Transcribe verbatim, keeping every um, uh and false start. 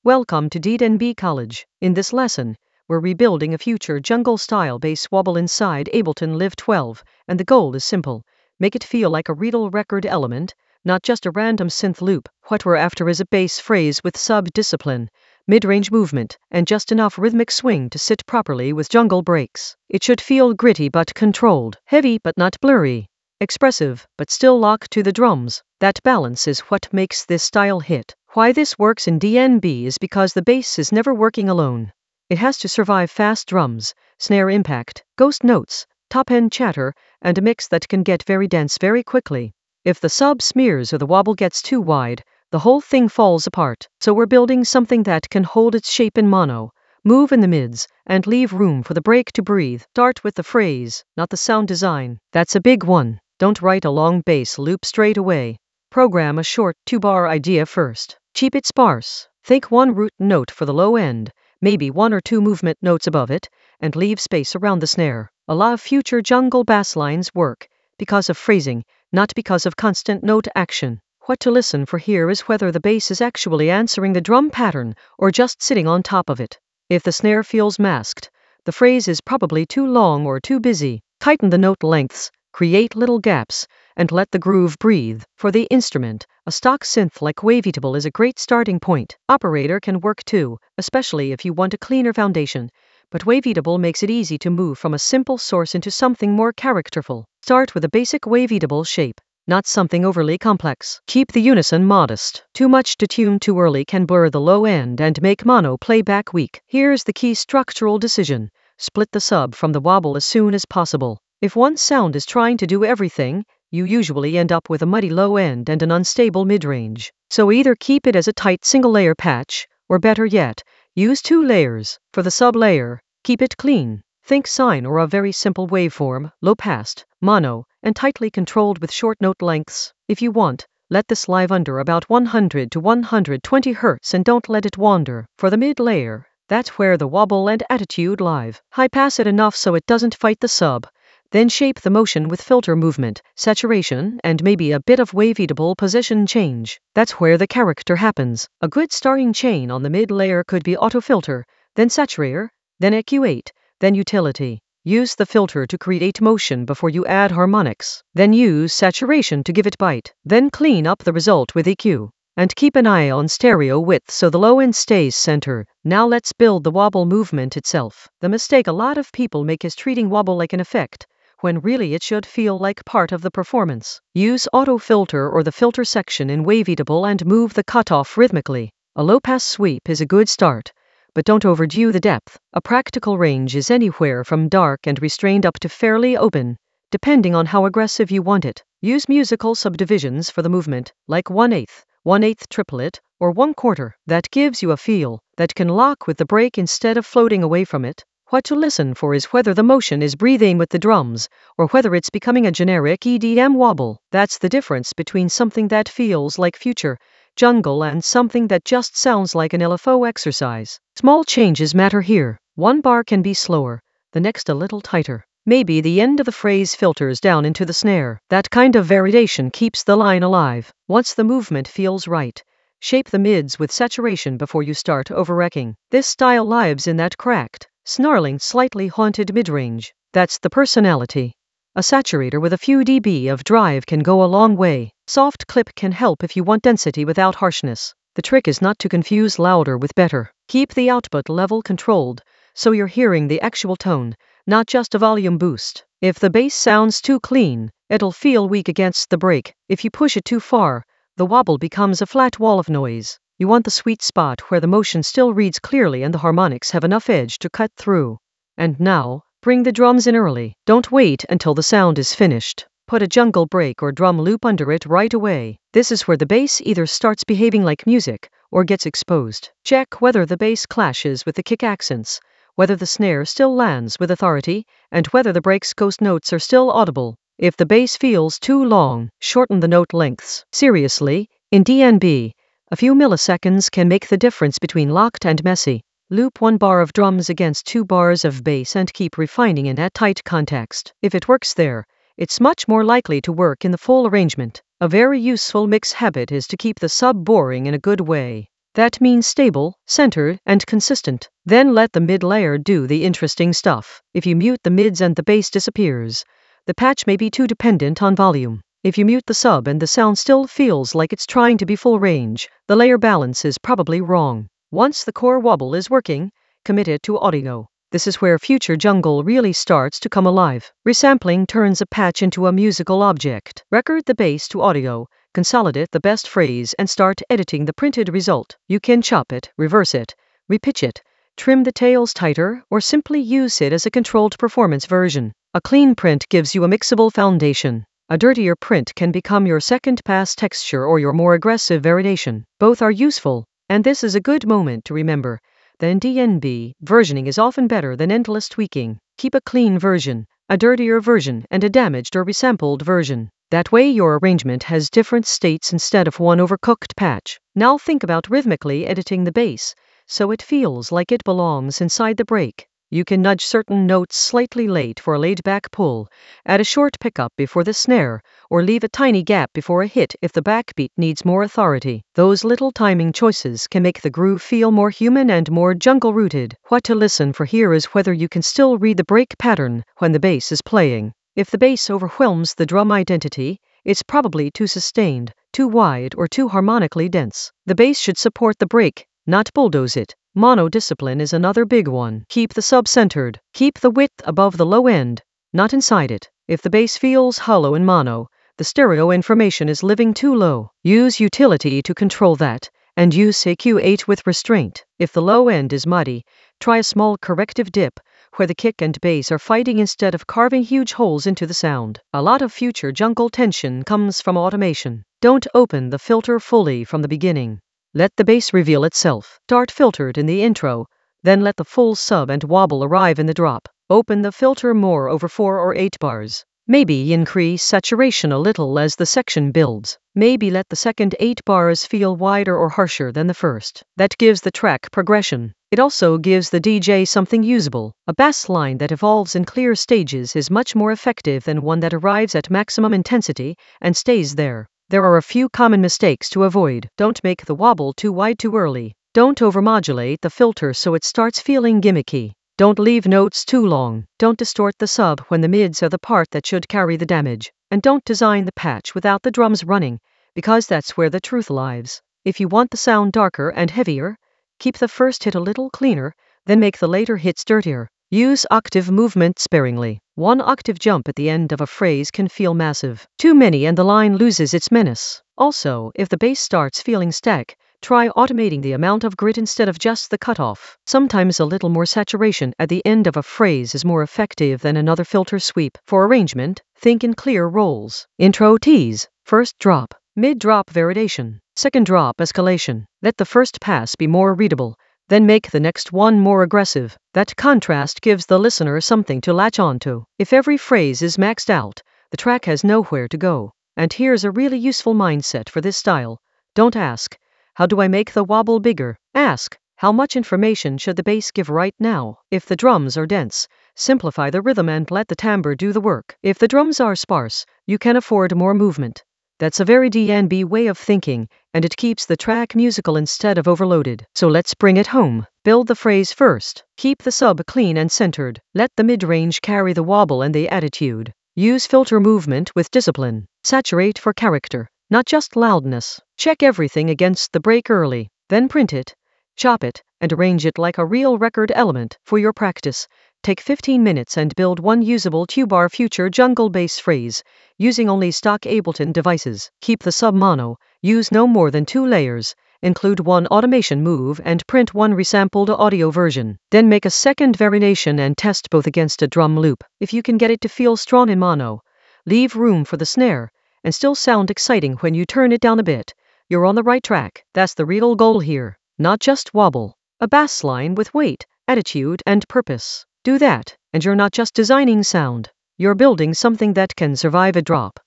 Welcome to D N B College. In this lesson, we're rebuilding a future jungle-style bass wobble inside Ableton Live twelve, and the goal is simple. Make it feel like a real record element, not just a random synth loop. What we're after is a bass phrase with sub-discipline, mid-range movement, and just enough rhythmic swing to sit properly with jungle breaks. It should feel gritty but controlled, heavy but not blurry, expressive but still locked to the drums. That balance is what makes this style hit. Why this works in D N B is because the bass is never working alone. It has to survive fast drums, snare impact, ghost notes, top-end chatter, and a mix that can get very dense very quickly. If the sub smears or the wobble gets too wide, the whole thing falls apart. So we're building something that can hold its shape in mono, move in the mids, and leave room for the break to breathe. Start with the phrase, not the sound design. That's a big one. Don't write a long bass loop straight away. Program a short two-bar idea first. Keep it sparse. Think one root note for the low end, maybe one or two movement notes above it, and leave space around the snare. A lot of future jungle bass lines work because of phrasing, not because of constant note action. What to listen for here is whether the bass is actually answering the drum pattern or just sitting on top of it. If the snare feels masked, the phrase is probably too long or too busy. Tighten the note lengths, create little gaps, and let the groove breathe. For the instrument, a stock synth like Waveatable is a great starting point. Operator can work too, especially if you want a cleaner foundation, but Waveatable makes it easy to move from a simple source into something more characterful. Start with a basic Waveatable shape, not something overly complex. Keep the unison modest. Too much to tune too early can blur the low end and make mono playback weak. Here's the key structural decision. Split the sub from the wobble as soon as possible. If one sound is trying to do everything, you usually end up with a muddy low end and an unstable mid-range. So either keep it as a tight single-layer patch, or better yet, use two layers. For the sub-layer, keep it clean. Think sine or a very simple waveform, low-passed, mono, and tightly controlled with short note lengths. If you want, let this live under about one hundred to one hundred twenty hertz and don't let it wander. For the mid-layer, that's where the wobble and attitude live. High-pass it enough so it doesn't fight the sub. Then shape the motion with filter movement, saturation, and maybe a bit of Waveatable position change. That's where the character happens. A good starting chain on the mid-layer could be autofilter, then saturator, then E Q eight, then utility. Use the filter to create motion before you add harmonics. Then use saturation to give it bite. Then clean up the result with E Q. And keep an eye on stereo width so the low end stays center. Now let's build the wobble movement itself. The mistake a lot of people make is treating wobble like an effect, when really it should feel like part of the performance. Use auto filter or the filter section in Waveatable and move the cutoff rhythmically. A low-pass sweep is a good start, but don't overdo the depth. A practical range is anywhere from dark and restrained up to fairly open, depending on how aggressive you want it. Use musical subdivisions for the movement, like one-eighth, one-eighth triplet, or one-quarter. That gives you a feel that can lock with the break instead of floating away from it. What to listen for is whether the motion is breathing with the drums, or whether it's becoming a generic E D M wobble. That's the difference between something that feels like future jungle and something that just sounds like an L F O exercise. Small changes matter here. One bar can be slower, the next a little tighter. Maybe the end of the phrase filters down into the snare. That kind of variation keeps the line alive. Once the movement feels right, shape the mids with saturation before you start over-wrecking. This style lives in that cracked, snarling, slightly haunted mid-range. That's the personality. A saturator with a few dB of drive can go a long way. Soft clip can help if you want density without harshness. The trick is not to confuse louder with better. Keep the output level controlled, so you're hearing the actual tone, not just a volume boost. If the bass sounds too clean, it'll feel weak against the break. If you push it too far, the wobble becomes a flat wall of noise. You want the sweet spot where the motion still reads clearly and the harmonics have enough edge to cut through. And now, bring the drums in early. Don't wait until the sound is finished. Put a jungle break or drum loop under it right away. This is where the bass either starts behaving like music or gets exposed. Check whether the bass clashes with the kick accents, whether the snare still lands with authority, and whether the break's ghost notes are still audible. If the bass feels too long, shorten the note lengths. Seriously, in D N B, a few milliseconds can make the difference between locked and messy. Loop one bar of drums against two bars of bass and keep refining in that tight context. If it works there, it's much more likely to work in the full arrangement. A very useful mix habit is to keep the sub boring in a good way. That means stable, centered, and consistent. Then let the mid layer do the interesting stuff. If you mute the mids and the bass disappears, the patch may be too dependent on volume. If you mute the sub and the sound still feels like it's trying to be full range, the layer balance is probably wrong. Once the core wobble is working, commit it to audio. This is where future jungle really starts to come alive. Resampling turns a patch into a musical object. Record the bass to audio, consolidate the best phrase, and start editing the printed result. You can chop it, reverse it, repitch it, trim the tails tighter, or simply use it as a controlled performance version. A clean print gives you a mixable foundation. A dirtier print can become your second pass texture or your more aggressive variation. Both are useful, and this is a good moment to remember that in D N B, versioning is often better than endless tweaking. Keep a clean version, a dirtier version, and a damaged or resampled version. That way your arrangement has different states instead of one overcooked patch. Now think about rhythmically editing the bass, so it feels like it belongs inside the break. You can nudge certain notes slightly late for a laid-back pull, add a short pickup before the snare, or leave a tiny gap before a hit if the backbeat needs more authority. Those little timing choices can make the groove feel more human and more jungle-rooted. What to listen for here is whether you can still read the break pattern when the bass is playing. If the bass overwhelms the drum identity, it's probably too sustained, too wide, or too harmonically dense. The bass should support the break, not bulldoze it. Mono discipline is another big one. Keep the sub centered. Keep the width above the low end, not inside it. If the bass feels hollow in mono, the stereo information is living too low. Use utility to control that, and use A Q eight with restraint. If the low end is muddy, try a small corrective dip, where the kick and bass are fighting instead of carving huge holes into the sound. A lot of future jungle tension comes from automation. Don't open the filter fully from the beginning. Let the bass reveal itself. Start filtered in the intro, then let the full sub and wobble arrive in the drop. Open the filter more over four or eight bars. Maybe increase saturation a little as the section builds. Maybe let the second eight bars feel wider or harsher than the first. That gives the track progression. It also gives the D J something usable. A bass line that evolves in clear stages is much more effective than one that arrives at maximum intensity and stays there. There are a few common mistakes to avoid. Don't make the wobble too wide too early. Don't overmodulate the filter so it starts feeling gimmicky. Don't leave notes too long. Don't distort the sub when the mids are the part that should carry the damage. And don't design the patch without the drums running, because that's where the truth lies. If you want the sound darker and heavier, keep the first hit a little cleaner, then make the later hits dirtier. Use octave movement sparingly. One octave jump at the end of a phrase can feel massive. Too many and the line loses its menace. Also, if the bass starts feeling static, try automating the amount of grit instead of just the cutoff. Sometimes a little more saturation at the end of a phrase is more effective than another filter sweep. For arrangement, think in clear rolls. Intro tease. First drop. Mid-drop variation. Second drop escalation. Let the first pass be more readable, then make the next one more aggressive. That contrast gives the listener something to latch onto. If every phrase is maxed out, the track has nowhere to go. And here's a really useful mindset for this style. Don't ask, how do I make the wobble bigger? Ask, how much information should the bass give right now? If the drums are dense, simplify the rhythm and let the timbre do the work. If the drums are sparse, you can afford more movement. That's a very D N B way of thinking, and it keeps the track musical instead of overloaded. So let's bring it home. Build the phrase first. Keep the sub clean and centered. Let the mid-range carry the wobble and the attitude. Use filter movement with discipline. Saturate for character, not just loudness. Check everything against the break early. Then print it, chop it, and arrange it like a real record element. For your practice, take fifteen minutes and build one usable two-bar future jungle bass phrase, using only stock Ableton devices. Keep the sub mono, use no more than two layers, include one automation move and print one resampled audio version. Then make a second variation and test both against a drum loop. If you can get it to feel strong in mono, leave room for the snare, and still sound exciting when you turn it down a bit, you're on the right track. That's the real goal here, not just wobble. A bass line with weight, attitude, and purpose. Do that, and you're not just designing sound. You're building something that can survive a drop.